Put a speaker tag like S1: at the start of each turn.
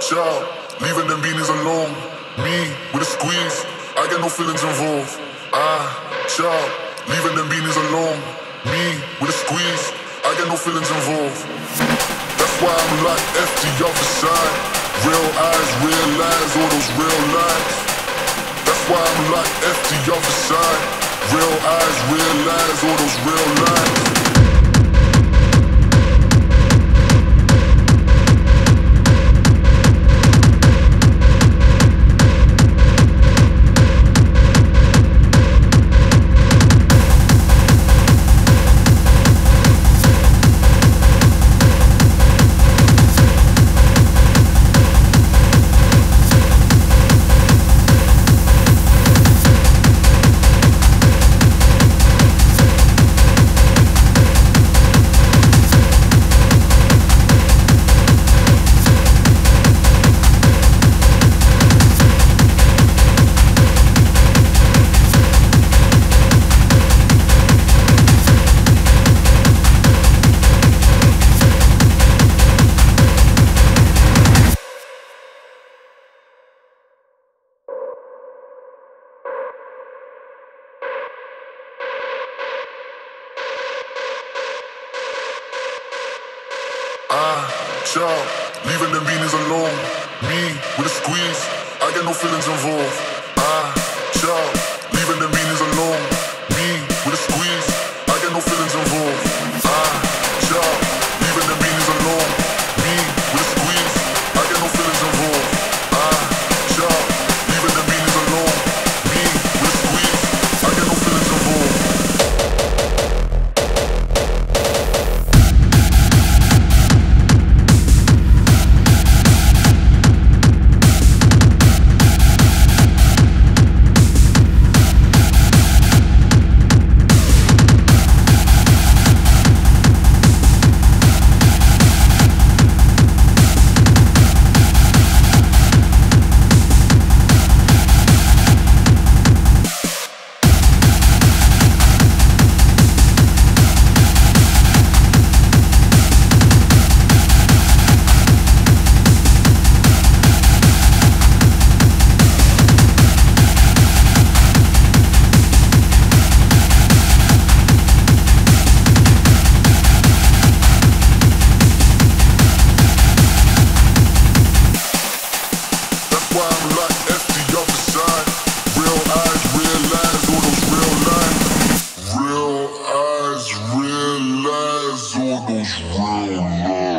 S1: child, leaving them beanies alone. Me, with a squeeze, I get no feelings involved. Child, leaving them beanies alone. Me, with a squeeze, I get no feelings involved. That's why I'm like FD off the side. Real eyes, realize all those real lies. That's why I'm like FD off the side. Real eyes, realize all those real lies. Child, leaving them beanies alone. Me, with a squeeze, I get no feelings involved. Child, leaving them beanies alone. Me, with a squeeze, I get no feelings involved. Child, leaving them beanies alone. Me, with a squeeze, I get no feelings involved. Child, leaving them beanies alone. Me, with a squeeze, I get no feelings involved. Real eyes, realize all those real lies.